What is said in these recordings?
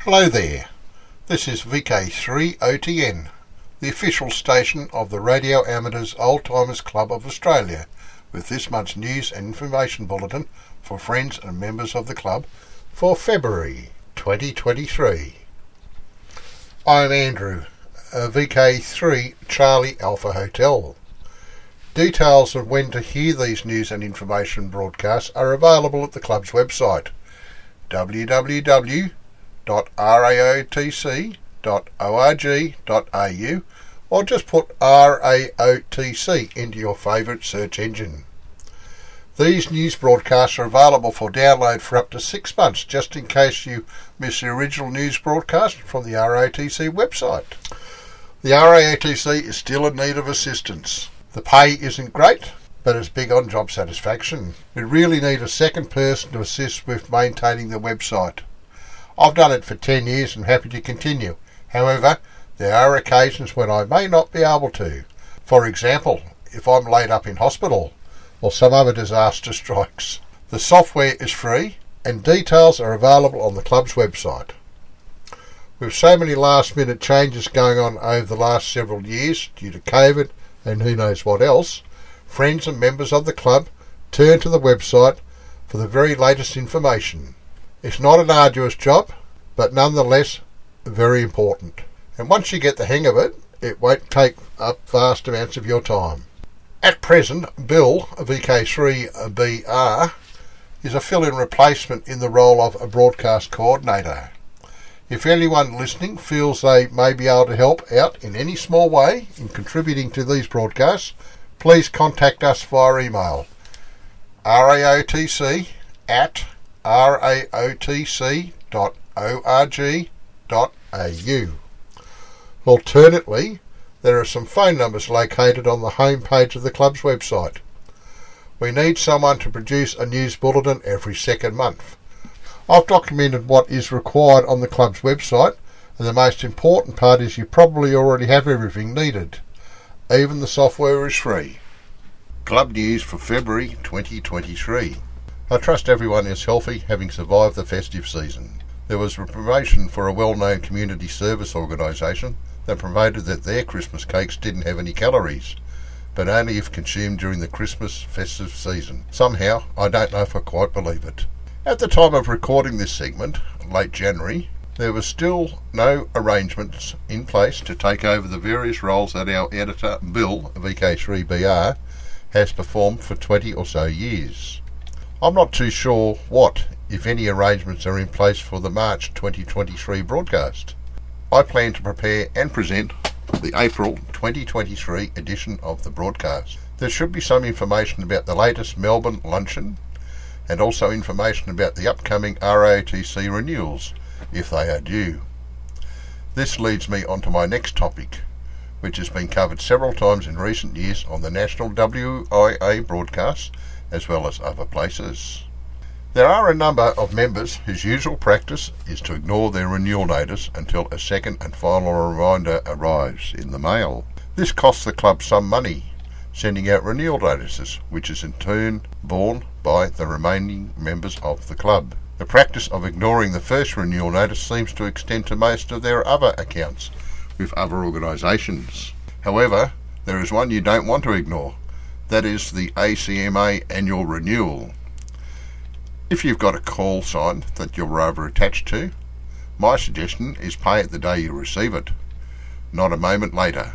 Hello there, this is VK3OTN, the official station of the Radio Amateurs Old Timers Club of Australia, with this month's news and information bulletin for friends and members of the club for February 2023. I'm Andrew, VK3 Charlie Alpha Hotel. Details of when to hear these news and information broadcasts are available at the club's website, www.raotc.org.au, or just put RAOTC into your favourite search engine. These news broadcasts are available for download for up to 6 months, just in case you miss the original news broadcast from the RAOTC website. The RAOTC is still in need of assistance. The pay isn't great, but it's big on job satisfaction. We really need a second person to assist with maintaining the website. I've done it for 10 years and happy to continue. However, there are occasions when I may not be able to. For example, if I'm laid up in hospital or some other disaster strikes. The software is free and details are available on the club's website. With so many last minute changes going on over the last several years due to COVID and who knows what else, friends and members of the club turn to the website for the very latest information. It's not an arduous job, but nonetheless very important. And once you get the hang of it, it won't take up vast amounts of your time. At present, Bill, VK3BR, is a fill-in replacement in the role of a broadcast coordinator. If anyone listening feels they may be able to help out in any small way in contributing to these broadcasts, please contact us via email, raotc@raotc.org.au. Alternately, there are some phone numbers located on the home page of the club's website. We need someone to produce a news bulletin every second month. I've documented what is required on the club's website, and the most important part is you probably already have everything needed. Even the software is free. Club news for February 2023. I trust everyone is healthy, having survived the festive season. There was a promotion for a well-known community service organisation that promoted that their Christmas cakes didn't have any calories, but only if consumed during the Christmas festive season. Somehow, I don't know if I quite believe it. At the time of recording this segment, late January, there was still no arrangements in place to take over the various roles that our editor, Bill, VK3BR, has performed for 20 or so years. I'm not too sure what, if any, arrangements are in place for the March 2023 broadcast. I plan to prepare and present the April 2023 edition of the broadcast. There should be some information about the latest Melbourne luncheon and also information about the upcoming RAOTC renewals, if they are due. This leads me on to my next topic, which has been covered several times in recent years on the national WIA broadcasts as well as other places. There are a number of members whose usual practice is to ignore their renewal notice until a second and final reminder arrives in the mail. This costs the club some money, sending out renewal notices, which is in turn borne by the remaining members of the club. The practice of ignoring the first renewal notice seems to extend to most of their other accounts with other organisations. However, there is one you don't want to ignore. That is the ACMA annual renewal. If you've got a call sign that you're rather attached to, my suggestion is pay it the day you receive it, not a moment later.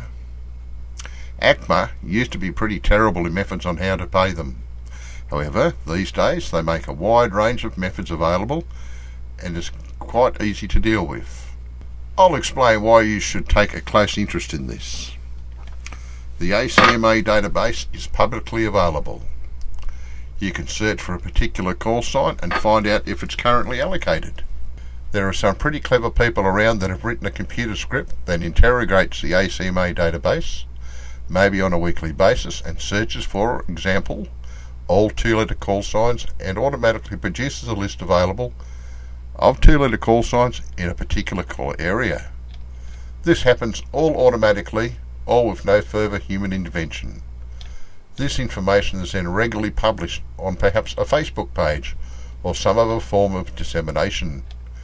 ACMA used to be pretty terrible in methods on how to pay them. However, these days they make a wide range of methods available and is quite easy to deal with. I'll explain why you should take a close interest in this. The ACMA database is publicly available. You can search for a particular call sign and find out if it's currently allocated. There are some pretty clever people around that have written a computer script that interrogates the ACMA database, maybe on a weekly basis, and searches for example all 2-letter call signs and automatically produces a list available of 2-letter call signs in a particular call area. This happens all automatically, all with no further human intervention. This information is then regularly published on perhaps a Facebook page or some other form of dissemination.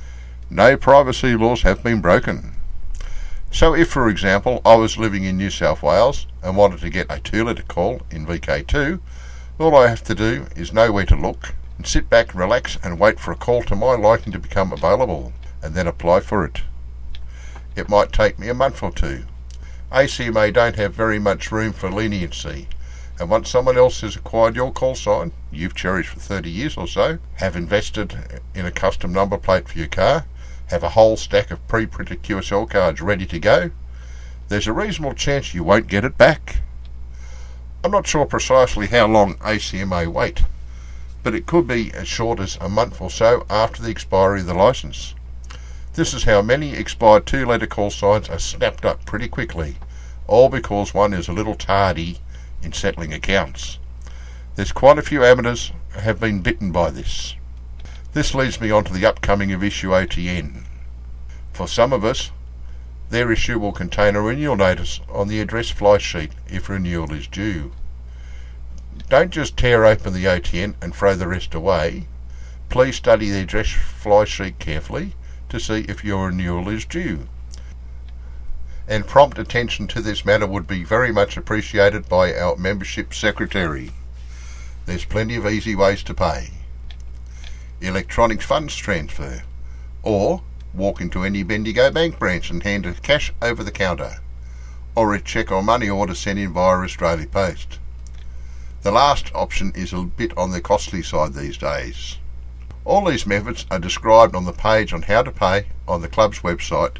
No privacy laws have been broken. So if, for example, I was living in New South Wales and wanted to get a 2-litre call in VK2, all I have to do is know where to look and sit back, relax and wait for a call to my liking to become available and then apply for it. It might take me a month or two. ACMA don't have very much room for leniency, and once someone else has acquired your call sign you've cherished for 30 years or so, have invested in a custom number plate for your car, have a whole stack of pre-printed QSL cards ready to go, there's a reasonable chance you won't get it back. I'm not sure precisely how long ACMA wait, but it could be as short as a month or so after the expiry of the licence. This is how many expired 2-letter call signs are snapped up pretty quickly, all because one is a little tardy in settling accounts. There's quite a few amateurs have been bitten by this. This leads me on to the upcoming of issue OTN. For some of us, their issue will contain a renewal notice on the address fly sheet if renewal is due. Don't just tear open the OTN and throw the rest away. Please study the address fly sheet carefully to see if your renewal is due. And prompt attention to this matter would be very much appreciated by our membership secretary. There's plenty of easy ways to pay. Electronic funds transfer, or walk into any Bendigo Bank branch and hand it cash over the counter, or a cheque or money order sent in via Australia Post. The last option is a bit on the costly side these days. All these methods are described on the page on how to pay on the club's website,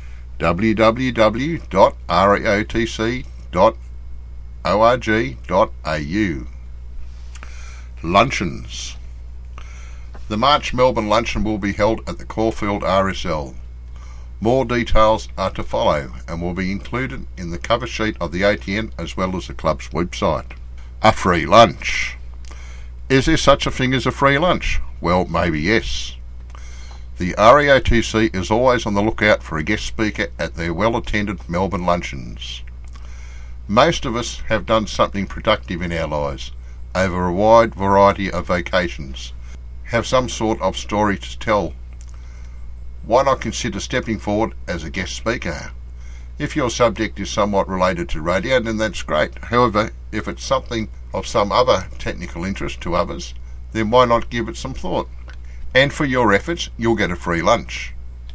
www.raotc.org.au. Luncheons. The March Melbourne Luncheon will be held at the Caulfield RSL. More details are to follow and will be included in the cover sheet of the ATN as well as the club's website. A free lunch. Is there such a thing as a free lunch? Well, maybe yes. The RAOTC is always on the lookout for a guest speaker at their well-attended Melbourne luncheons. Most of us have done something productive in our lives over a wide variety of vocations, have some sort of story to tell. Why not consider stepping forward as a guest speaker? If your subject is somewhat related to radio, then that's great. However, if it's something of some other technical interest to others, then why not give it some thought? And for your efforts, you'll get a free lunch.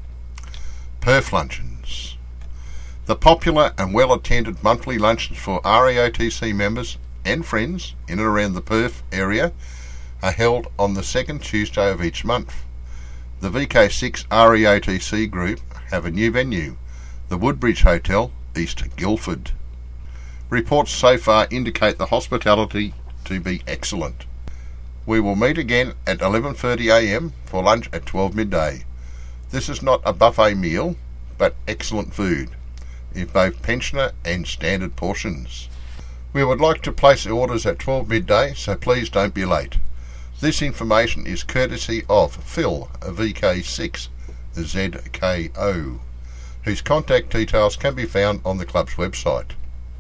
Perth Luncheons. The popular and well-attended monthly luncheons for RAOTC members and friends in and around the Perth area are held on the second Tuesday of each month. The VK6 RAOTC group have a new venue, the Woodbridge Hotel, East Guildford. Reports so far indicate the hospitality to be excellent. We will meet again at 11:30 a.m. for lunch at 12 midday. This is not a buffet meal, but excellent food, in both pensioner and standard portions. We would like to place the orders at 12 midday, so please don't be late. This information is courtesy of Phil, VK6 ZKO, whose contact details can be found on the club's website.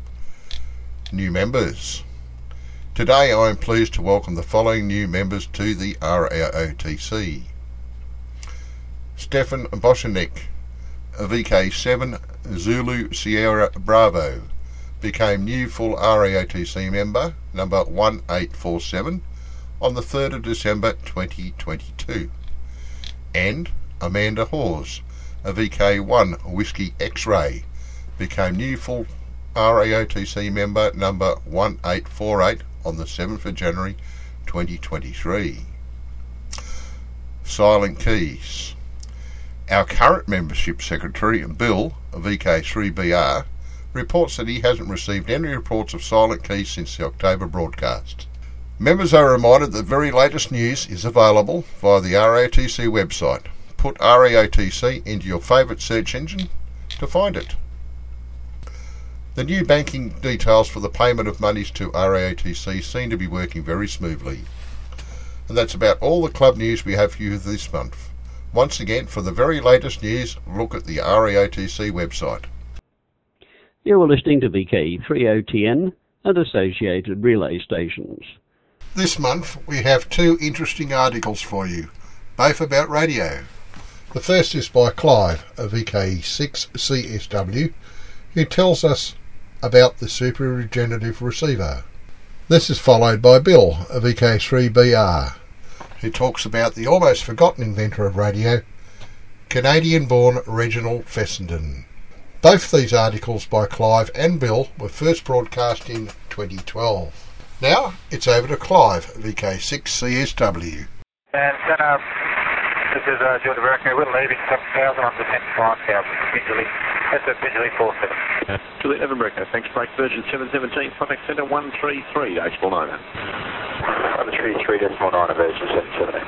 New members. Today I am pleased to welcome the following new members to the RAOTC. Stefan Boshanek, VK7 Zulu Sierra Bravo, became new full RAOTC member number 1847 on the 3rd of December 2022. And Amanda Hawes, a VK1 Whiskey X-Ray, became new full RAOTC member number 1848 on the 7th of January 2023. Silent Keys. Our current membership secretary, Bill, VK3BR, reports that he hasn't received any reports of silent keys since the October broadcast. Members are reminded that the very latest news is available via the RAOTC website. Put RAOTC into your favourite search engine to find it. The new banking details for the payment of monies to RAOTC seem to be working very smoothly. And that's about all the club news we have for you this month. Once again, for the very latest news, look at the RAOTC website. You are listening to VK3OTN and associated relay stations. This month we have two interesting articles for you, both about radio. The first is by Clive of VK6CSW, who tells us about the Super Regenerative Receiver. This is followed by Bill of VK3BR, who talks about the almost forgotten inventor of radio, Canadian-born Reginald Fessenden. Both these articles by Clive and Bill were first broadcast in 2012. Now it's over to Clive, VK6CSW. And Centre, this is George America. We're leaving 7,000 on descent 5,000. Visually 47. Juliet of America, thanks, break Virgin 717, contact Centre 133, H49. 133.9 of Virgin 717.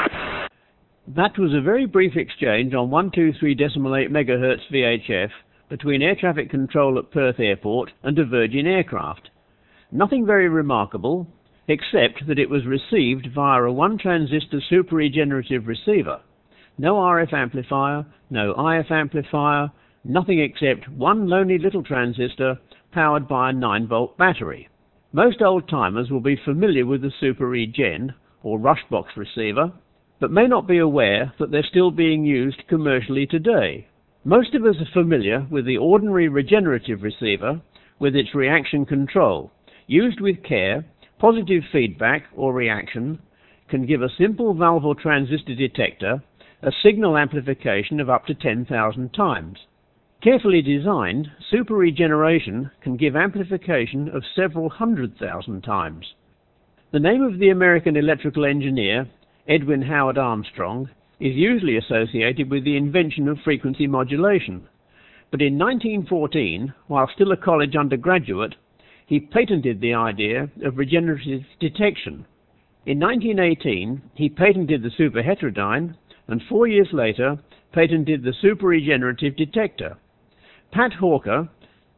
That was a very brief exchange on 123.8 MHz VHF between air traffic control at Perth Airport and a Virgin aircraft. Nothing very remarkable, except that it was received via a one-transistor super-regenerative receiver. No RF amplifier, no IF amplifier, nothing except one lonely little transistor powered by a 9-volt battery. Most old-timers will be familiar with the Super Regen, or Rushbox receiver, but may not be aware that they're still being used commercially today. Most of us are familiar with the ordinary regenerative receiver with its reaction control. Used with care, positive feedback or reaction can give a simple valve or transistor detector a signal amplification of up to 10,000 times. Carefully designed, super regeneration can give amplification of several 100,000 times. The name of the American electrical engineer, Edwin Howard Armstrong, is usually associated with the invention of frequency modulation. But in 1914, while still a college undergraduate, he patented the idea of regenerative detection. In 1918, he patented the superheterodyne, and 4 years later, patented the super-regenerative detector. Pat Hawker,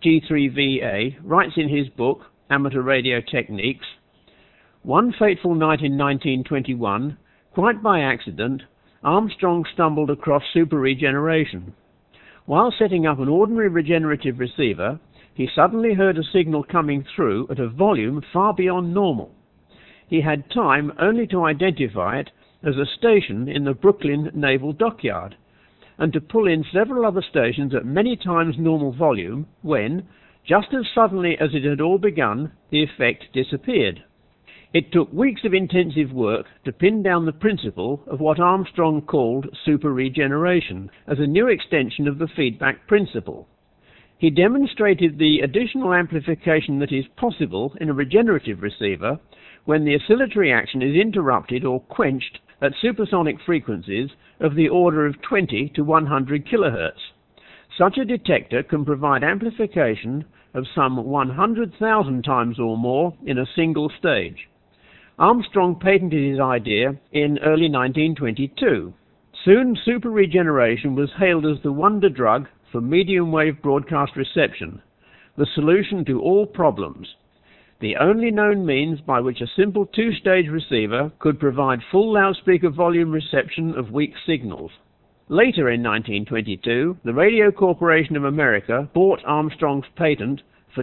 G3VA, writes in his book, Amateur Radio Techniques, "One fateful night in 1921, quite by accident, Armstrong stumbled across super-regeneration. While setting up an ordinary regenerative receiver, he suddenly heard a signal coming through at a volume far beyond normal. He had time only to identify it as a station in the Brooklyn Naval Dockyard, and to pull in several other stations at many times normal volume when, just as suddenly as it had all begun, the effect disappeared. It took weeks of intensive work to pin down the principle of what Armstrong called super-regeneration as a new extension of the feedback principle. He demonstrated the additional amplification that is possible in a regenerative receiver when the oscillatory action is interrupted or quenched at supersonic frequencies of the order of 20 to 100 kHz. Such a detector can provide amplification of some 100,000 times or more in a single stage. Armstrong patented his idea in early 1922. Soon super-regeneration was hailed as the wonder drug for medium-wave broadcast reception, the solution to all problems, the only known means by which a simple two-stage receiver could provide full loudspeaker volume reception of weak signals. Later in 1922, the Radio Corporation of America bought Armstrong's patent for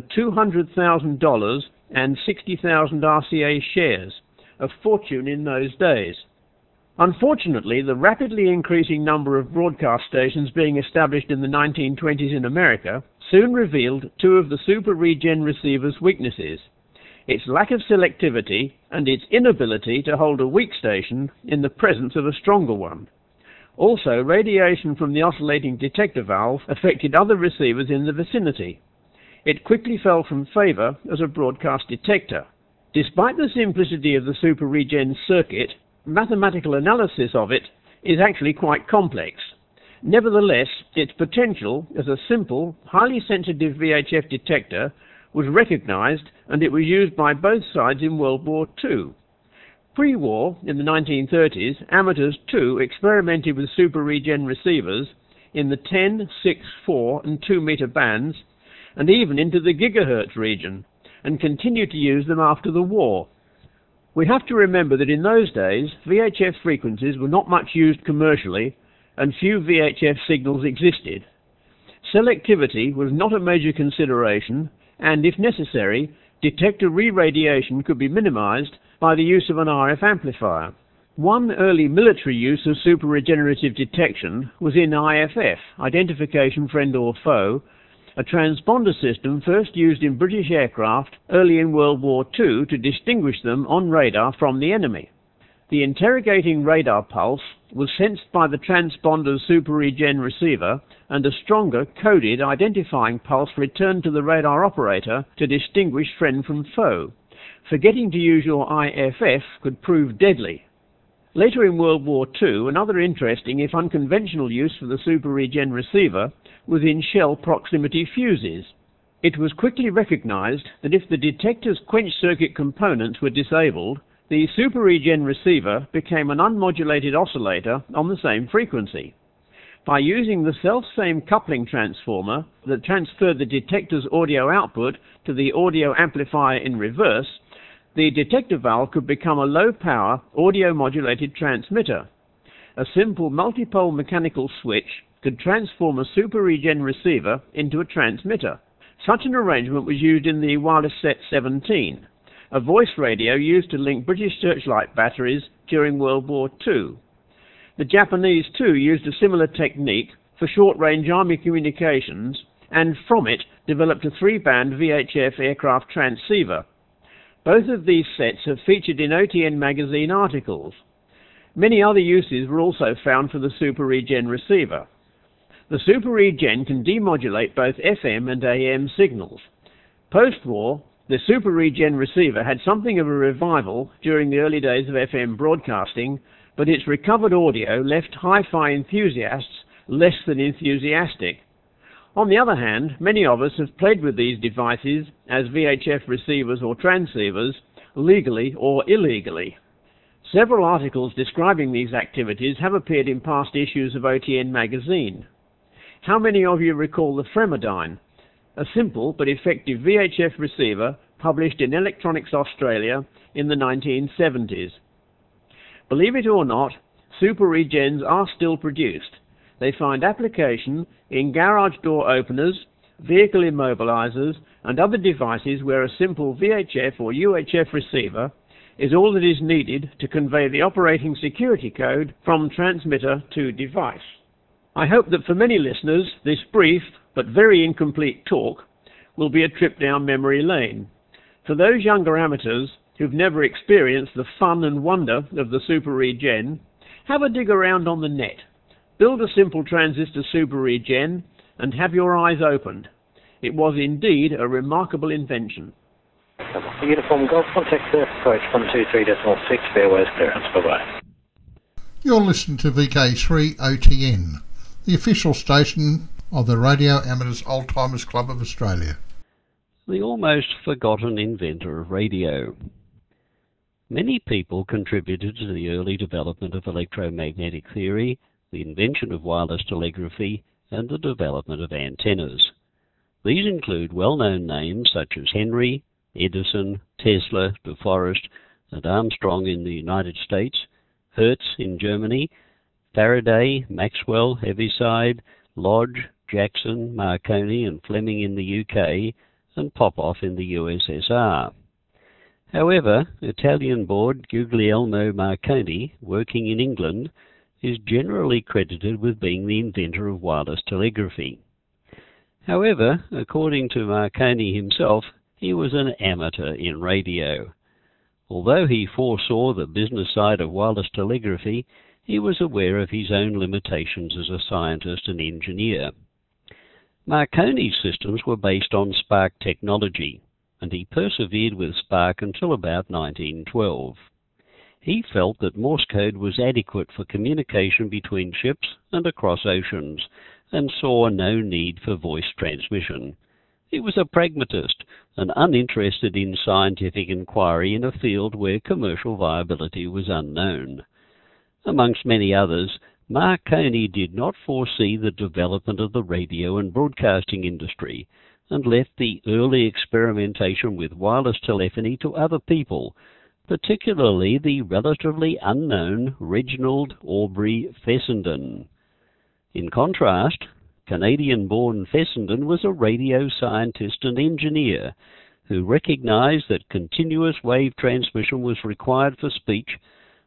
$200,000 and 60,000 RCA shares, a fortune in those days. Unfortunately, the rapidly increasing number of broadcast stations being established in the 1920s in America soon revealed two of the Super Regen receiver's weaknesses: its lack of selectivity and its inability to hold a weak station in the presence of a stronger one. Also, radiation from the oscillating detector valve affected other receivers in the vicinity. It quickly fell from favour as a broadcast detector. Despite the simplicity of the Super Regen circuit, mathematical analysis of it is actually quite complex. Nevertheless, its potential as a simple, highly sensitive VHF detector was recognized, and it was used by both sides in World War II. Pre-war, in the 1930s, amateurs too experimented with Super Regen receivers in the 10, 6, 4 and 2 meter bands, and even into the gigahertz region, and continued to use them after the war. We have to remember that in those days, VHF frequencies were not much used commercially, and few VHF signals existed. Selectivity was not a major consideration, and if necessary, detector re-radiation could be minimized by the use of an RF amplifier. One early military use of super-regenerative detection was in IFF, Identification Friend or Foe, a transponder system first used in British aircraft early in World War II to distinguish them on radar from the enemy. The interrogating radar pulse was sensed by the transponder's super-regen receiver, and a stronger, coded identifying pulse returned to the radar operator to distinguish friend from foe. Forgetting to use your IFF could prove deadly. Later in World War II, another interesting, if unconventional use for the super-regen receiver was in shell proximity fuses. It was quickly recognized that if the detector's quench circuit components were disabled, the super-regen receiver became an unmodulated oscillator on the same frequency. By using the self-same coupling transformer that transferred the detector's audio output to the audio amplifier in reverse, the detector valve could become a low-power, audio-modulated transmitter. A simple multipole mechanical switch could transform a super-regen receiver into a transmitter. Such an arrangement was used in the WirelessSet 17, a voice radio used to link British searchlight batteries during World War II. The Japanese, too, used a similar technique for short-range Army communications, and from it developed a 3-band VHF aircraft transceiver. Both of these sets have featured in OTN magazine articles. Many other uses were also found for the super-regen receiver. The super-regen can demodulate both FM and AM signals. Post-war, the super-regen receiver had something of a revival during the early days of FM broadcasting, but its recovered audio left hi-fi enthusiasts less than enthusiastic. On the other hand, many of us have played with these devices as VHF receivers or transceivers, legally or illegally. Several articles describing these activities have appeared in past issues of OTN magazine. How many of you recall the Fremedyne, a simple but effective VHF receiver published in Electronics Australia in the 1970s? Believe it or not, super-regens are still produced. They find application in garage door openers, vehicle immobilizers, and other devices where a simple VHF or UHF receiver is all that is needed to convey the operating security code from transmitter to device. I hope that for many listeners, this brief but very incomplete talk will be a trip down memory lane. For those younger amateurs who've never experienced the fun and wonder of the super-regen, have a dig around on the net. Build a simple transistor super-regen and have your eyes opened. It was indeed a remarkable invention. Uniform Golf, contact clear, approach 123.6, fairways clearance, bye-bye. You're listening to VK3 OTN, the official station of the Radio Amateurs Old Timers Club of Australia. The almost forgotten inventor of radio. Many people contributed to the early development of electromagnetic theory, the invention of wireless telegraphy, and the development of antennas. These include well-known names such as Henry, Edison, Tesla, De Forest, and Armstrong in the United States, Hertz in Germany, Faraday, Maxwell, Heaviside, Lodge, Jackson, Marconi, and Fleming in the UK, and Popov in the USSR. However, Italian-born Guglielmo Marconi, working in England, is generally credited with being the inventor of wireless telegraphy. However, according to Marconi himself, he was an amateur in radio. Although he foresaw the business side of wireless telegraphy, he was aware of his own limitations as a scientist and engineer. Marconi's systems were based on spark technology, and he persevered with spark until about 1912. He felt that Morse code was adequate for communication between ships and across oceans, and saw no need for voice transmission. He was a pragmatist and uninterested in scientific inquiry in a field where commercial viability was unknown. Amongst many others, Marconi did not foresee the development of the radio and broadcasting industry, and left the early experimentation with wireless telephony to other people, particularly the relatively unknown Reginald Aubrey Fessenden. In contrast, Canadian-born Fessenden was a radio scientist and engineer who recognized that continuous wave transmission was required for speech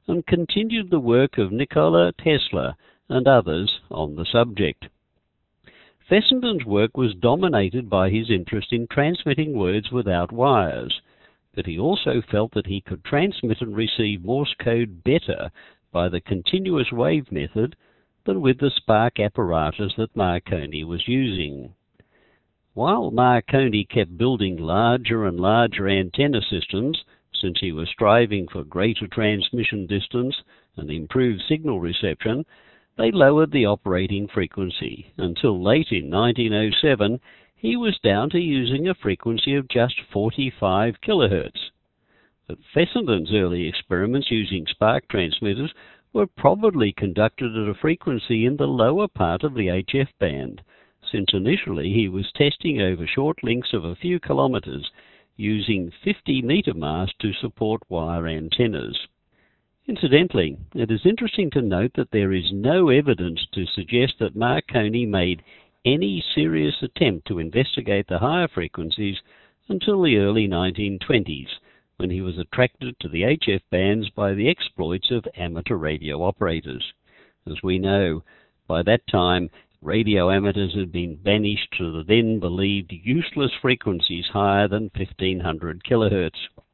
and continued the work of Nikola Tesla and others on the subject. Fessenden's work was dominated by his interest in transmitting words without wires, but he also felt that he could transmit and receive Morse code better by the continuous wave method than with the spark apparatus that Marconi was using. While Marconi kept building larger and larger antenna systems, since he was striving for greater transmission distance and improved signal reception, they lowered the operating frequency until late in 1907 he was down to using a frequency of just 45 kilohertz. But Fessenden's early experiments using spark transmitters were probably conducted at a frequency in the lower part of the HF band, since initially he was testing over short links of a few kilometers using 50-meter masts to support wire antennas. Incidentally, it is interesting to note that there is no evidence to suggest that Marconi made any serious attempt to investigate the higher frequencies until the early 1920s, when he was attracted to the HF bands by the exploits of amateur radio operators. As we know, by that time, radio amateurs had been banished to the then believed useless frequencies higher than 1500 kilohertz.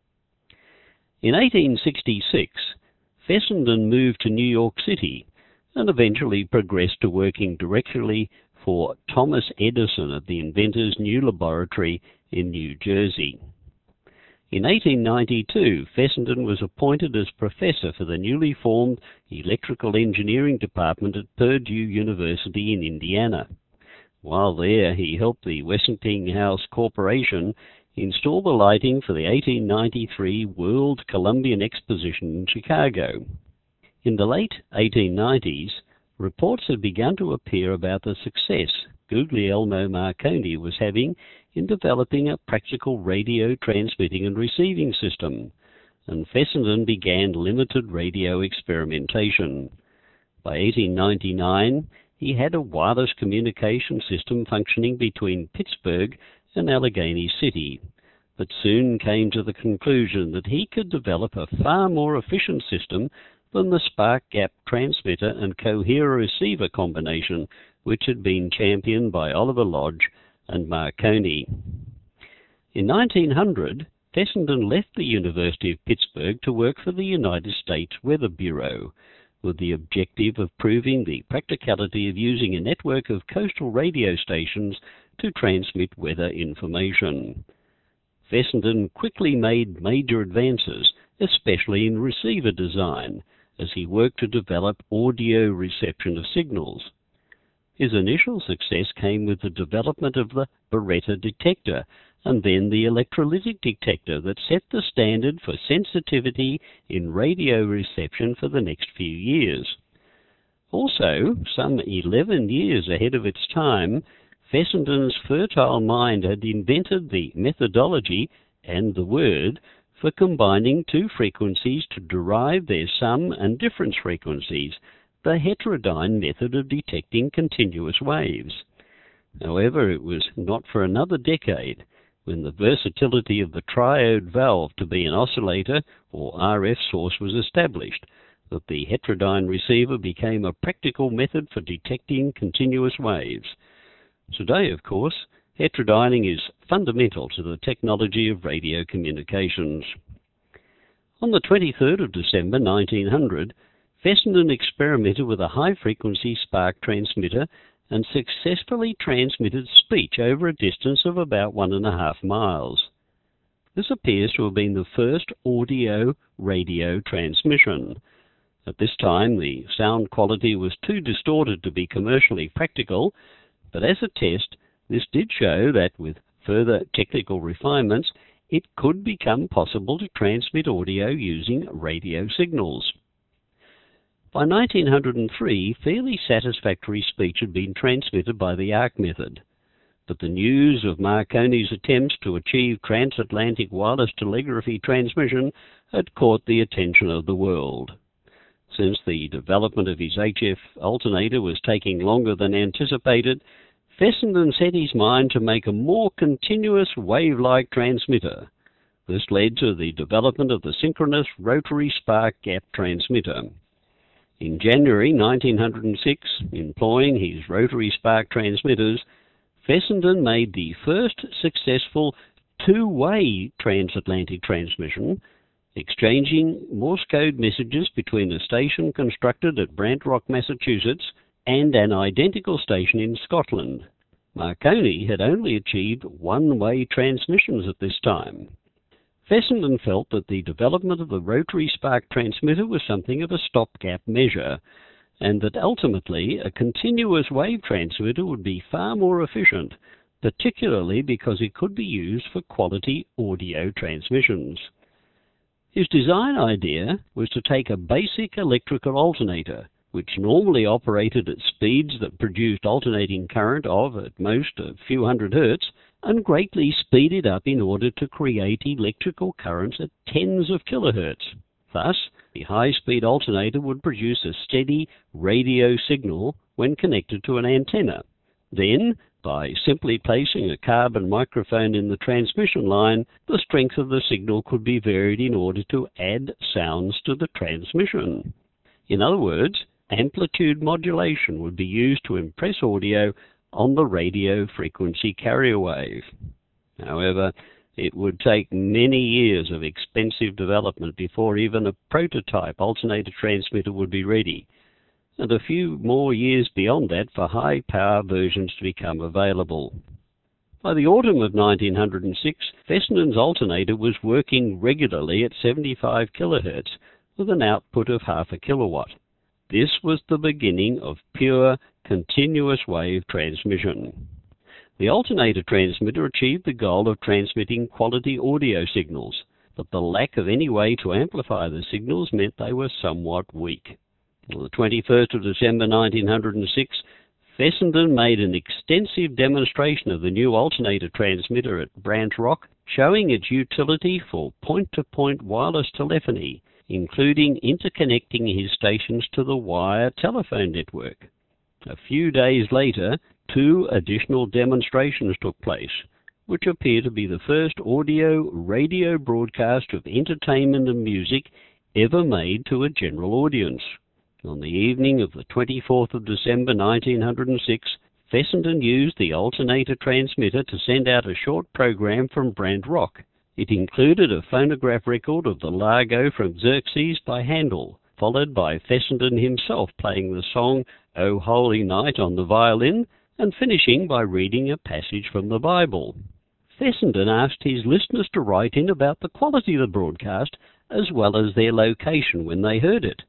In 1866, Fessenden moved to New York City and eventually progressed to working directly for Thomas Edison at the inventor's new laboratory in New Jersey. In 1892, Fessenden was appointed as professor for the newly formed Electrical Engineering Department at Purdue University in Indiana. While there, he helped the Westinghouse Corporation install the lighting for the 1893 World Columbian Exposition in Chicago. In the late 1890s, reports had begun to appear about the success Guglielmo Marconi was having in developing a practical radio transmitting and receiving system, and Fessenden began limited radio experimentation. By 1899, he had a wireless communication system functioning between Pittsburgh and Allegheny City, but soon came to the conclusion that he could develop a far more efficient system than the spark gap transmitter and coherer receiver combination which had been championed by Oliver Lodge and Marconi. In 1900, Fessenden left the University of Pittsburgh to work for the United States Weather Bureau, with the objective of proving the practicality of using a network of coastal radio stations to transmit weather information. Fessenden quickly made major advances, especially in receiver design, as he worked to develop audio reception of signals. His initial success came with the development of the Barretta detector, and then the electrolytic detector that set the standard for sensitivity in radio reception for the next few years. Also, some 11 years ahead of its time, Fessenden's fertile mind had invented the methodology and the word for combining two frequencies to derive their sum and difference frequencies, the heterodyne method of detecting continuous waves. However, it was not for another decade, when the versatility of the triode valve to be an oscillator or RF source was established, that the heterodyne receiver became a practical method for detecting continuous waves. Today, of course, heterodyning is fundamental to the technology of radio communications. On the 23rd of December 1900, Fessenden experimented with a high-frequency spark transmitter and successfully transmitted speech over a distance of about 1.5 miles. This appears to have been the first audio-radio transmission. At this time, the sound quality was too distorted to be commercially practical, but as a test, this did show that with further technical refinements, it could become possible to transmit audio using radio signals. By 1903, fairly satisfactory speech had been transmitted by the arc method, but the news of Marconi's attempts to achieve transatlantic wireless telegraphy transmission had caught the attention of the world. Since the development of his HF alternator was taking longer than anticipated, Fessenden set his mind to make a more continuous wave-like transmitter. This led to the development of the synchronous rotary spark gap transmitter. In January 1906, employing his rotary spark transmitters, Fessenden made the first successful two-way transatlantic transmission, exchanging Morse code messages between a station constructed at Brant Rock, Massachusetts, and an identical station in Scotland. Marconi had only achieved one-way transmissions at this time. Fessenden felt that the development of the rotary spark transmitter was something of a stopgap measure, and that ultimately a continuous wave transmitter would be far more efficient, particularly because it could be used for quality audio transmissions. His design idea was to take a basic electrical alternator, which normally operated at speeds that produced alternating current of, at most, a few hundred hertz, and greatly speed it up in order to create electrical currents at tens of kilohertz. Thus, the high-speed alternator would produce a steady radio signal when connected to an antenna. Then, by simply placing a carbon microphone in the transmission line, the strength of the signal could be varied in order to add sounds to the transmission. In other words, amplitude modulation would be used to impress audio on the radio frequency carrier wave. However, it would take many years of expensive development before even a prototype alternator transmitter would be ready, and a few more years beyond that for high-power versions to become available. By the autumn of 1906, Fessenden's alternator was working regularly at 75 kilohertz with an output of half a kilowatt. This was the beginning of pure, continuous wave transmission. The alternator transmitter achieved the goal of transmitting quality audio signals, but the lack of any way to amplify the signals meant they were somewhat weak. On the 21st of December 1906, Fessenden made an extensive demonstration of the new alternator transmitter at Brant Rock, showing its utility for point-to-point wireless telephony, including interconnecting his stations to the wire telephone network. A few days later, 2 additional demonstrations took place, which appear to be the first audio-radio broadcast of entertainment and music ever made to a general audience. On the evening of the 24th of December 1906, Fessenden used the alternator transmitter to send out a short program from Brant Rock. It included a phonograph record of the Largo from Xerxes by Handel, followed by Fessenden himself playing the song O Holy Night on the violin, and finishing by reading a passage from the Bible. Fessenden asked his listeners to write in about the quality of the broadcast, as well as their location when they heard it.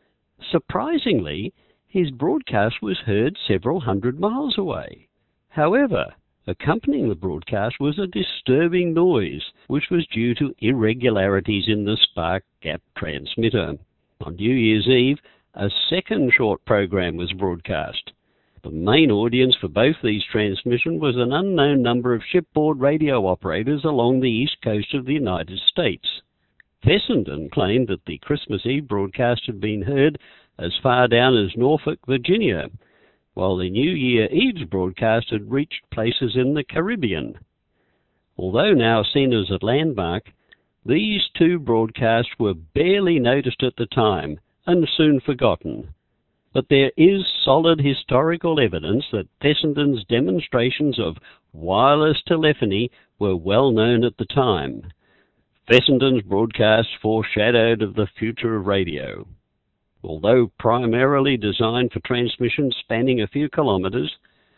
Surprisingly, his broadcast was heard several hundred miles away. However, accompanying the broadcast was a disturbing noise, which was due to irregularities in the spark gap transmitter. On New Year's Eve, a second short program was broadcast. The main audience for both these transmissions was an unknown number of shipboard radio operators along the east coast of the United States. Fessenden claimed that the Christmas Eve broadcast had been heard as far down as Norfolk, Virginia, while the New Year Eve's broadcast had reached places in the Caribbean. Although now seen as a landmark, these 2 broadcasts were barely noticed at the time and soon forgotten. But there is solid historical evidence that Fessenden's demonstrations of wireless telephony were well known at the time. Fessenden's broadcasts foreshadowed of the future of radio. Although primarily designed for transmissions spanning a few kilometers,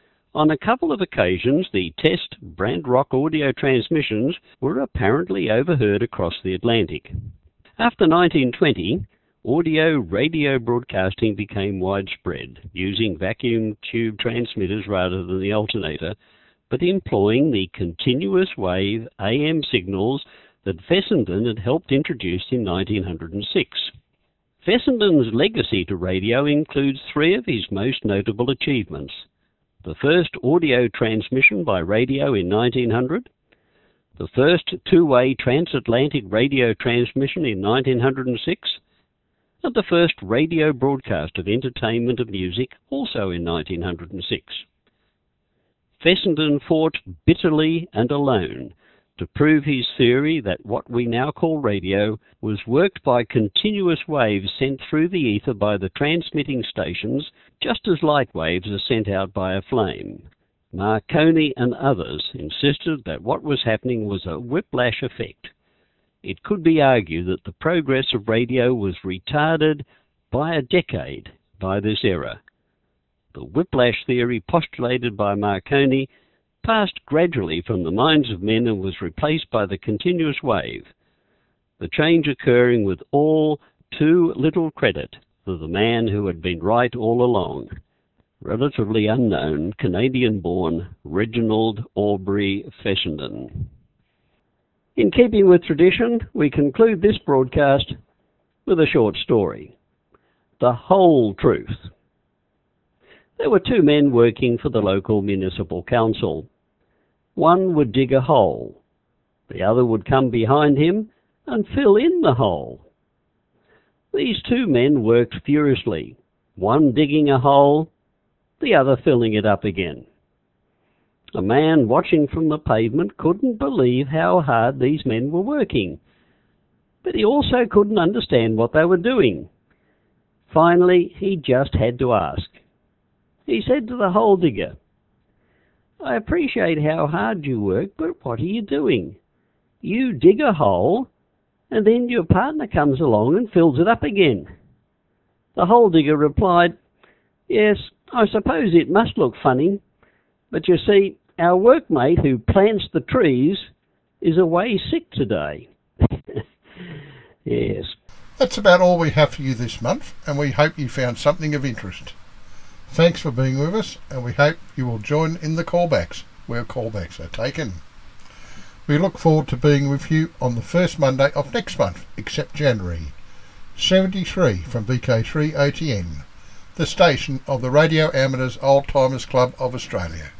on a couple of occasions the test Brant Rock audio transmissions were apparently overheard across the Atlantic. After 1920, audio-radio broadcasting became widespread, using vacuum tube transmitters rather than the alternator, but employing the continuous wave AM signals that Fessenden had helped introduce in 1906. Fessenden's legacy to radio includes 3 of his most notable achievements: the first audio transmission by radio in 1900, the first 2-way transatlantic radio transmission in 1906, and the first radio broadcast of entertainment and music also in 1906. Fessenden fought bitterly and alone to prove his theory that what we now call radio was worked by continuous waves sent through the ether by the transmitting stations, just as light waves are sent out by a flame. Marconi and others insisted that what was happening was a whiplash effect. It could be argued that the progress of radio was retarded by a decade by this error. The whiplash theory postulated by Marconi passed gradually from the minds of men and was replaced by the continuous wave, the change occurring with all too little credit for the man who had been right all along, relatively unknown Canadian-born Reginald Aubrey Fessenden. In keeping with tradition, we conclude this broadcast with a short story. The whole truth. There were two men working for the local municipal council. One would dig a hole. The other would come behind him and fill in the hole. These two men worked furiously, one digging a hole, the other filling it up again. A man watching from the pavement couldn't believe how hard these men were working, but he also couldn't understand what they were doing. Finally, he just had to ask. He said to the hole digger, "I appreciate how hard you work, but what are you doing? You dig a hole, and then your partner comes along and fills it up again." The hole digger replied, "Yes, I suppose it must look funny, but you see, our workmate who plants the trees is away sick today." Yes. That's about all we have for you this month, and we hope you found something of interest. Thanks for being with us, and we hope you will join in the callbacks, where callbacks are taken. We look forward to being with you on the first Monday of next month, except January. 73 from VK3 OTN, the station of the Radio Amateurs Old Timers Club of Australia.